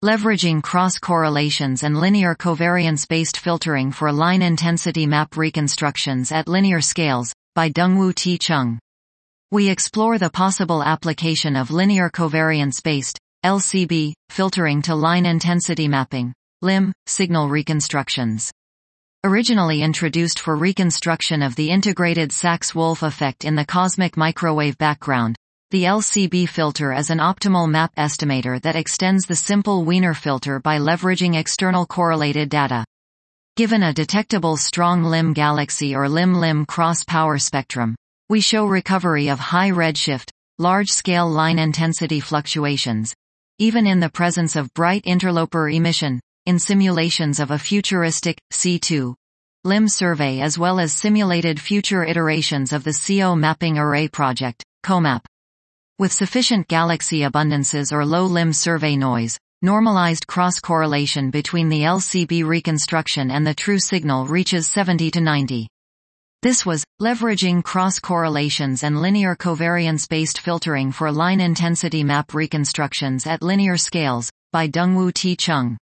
Leveraging cross-correlations and linear covariance-based filtering for line intensity map reconstructions at linear scales, by Dongwoo T. Chung. We explore the possible application of linear covariance-based, LCB, filtering to line intensity mapping, LIM, signal reconstructions. Originally introduced for reconstruction of the integrated Sachs-Wolf effect in the cosmic microwave background, the LCB filter is an optimal map estimator that extends the simple Wiener filter by leveraging external correlated data. Given a detectable strong LIM galaxy or LIM-LIM cross-power spectrum, we show recovery of high redshift, large-scale line intensity fluctuations, even in the presence of bright interloper emission, in simulations of a futuristic, C2, LIM survey as well as simulated future iterations of the CO mapping array project, COMAP. With sufficient galaxy abundances or low LIM survey noise, normalized cross-correlation between the LCB reconstruction and the true signal reaches 70 to 90. This was, leveraging cross-correlations and linear covariance-based filtering for line intensity map reconstructions at linear scales, by Dongwoo T. Chung.